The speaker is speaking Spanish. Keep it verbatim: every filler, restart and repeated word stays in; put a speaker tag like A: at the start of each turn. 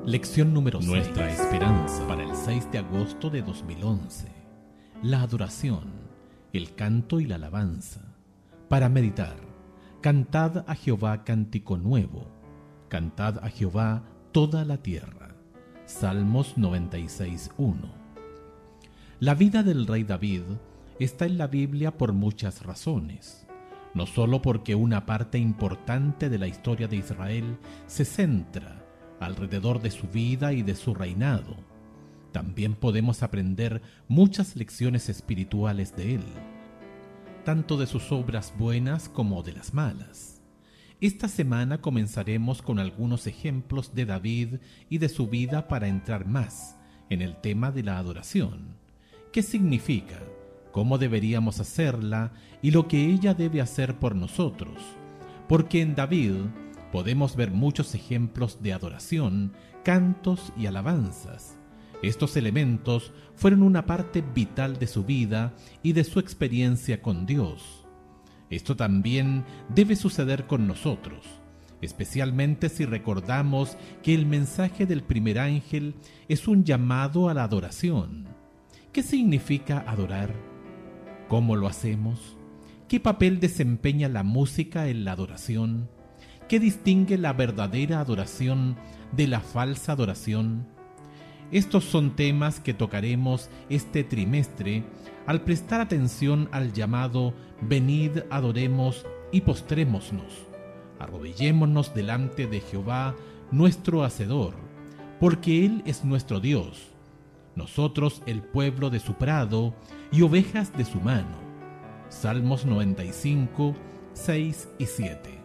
A: Lección número seis.
B: Nuestra esperanza.
A: Para el seis de agosto de dos mil once. La adoración, el canto y la alabanza. Para meditar, cantad a Jehová cántico nuevo. Cantad a Jehová toda la tierra. Salmos noventa y seis, uno. La vida del rey David está en la Biblia por muchas razones. No solo porque una parte importante de la historia de Israel se centra alrededor de su vida y de su reinado. También podemos aprender muchas lecciones espirituales de él, tanto de sus obras buenas como de las malas. Esta semana comenzaremos con algunos ejemplos de David y de su vida para entrar más en el tema de la adoración. ¿Qué significa? ¿Cómo deberíamos hacerla? Y lo que ella debe hacer por nosotros. Porque en David podemos ver muchos ejemplos de adoración, cantos y alabanzas. Estos elementos fueron una parte vital de su vida y de su experiencia con Dios. Esto también debe suceder con nosotros, especialmente si recordamos que el mensaje del primer ángel es un llamado a la adoración. ¿Qué significa adorar? ¿Cómo lo hacemos? ¿Qué papel desempeña la música en la adoración? ¿Qué distingue la verdadera adoración de la falsa adoración? Estos son temas que tocaremos este trimestre al prestar atención al llamado Venid, adoremos y postrémonos. Arrodillémonos delante de Jehová, nuestro Hacedor, porque Él es nuestro Dios, nosotros el pueblo de su prado y ovejas de su mano. Salmos noventa y cinco, seis y siete.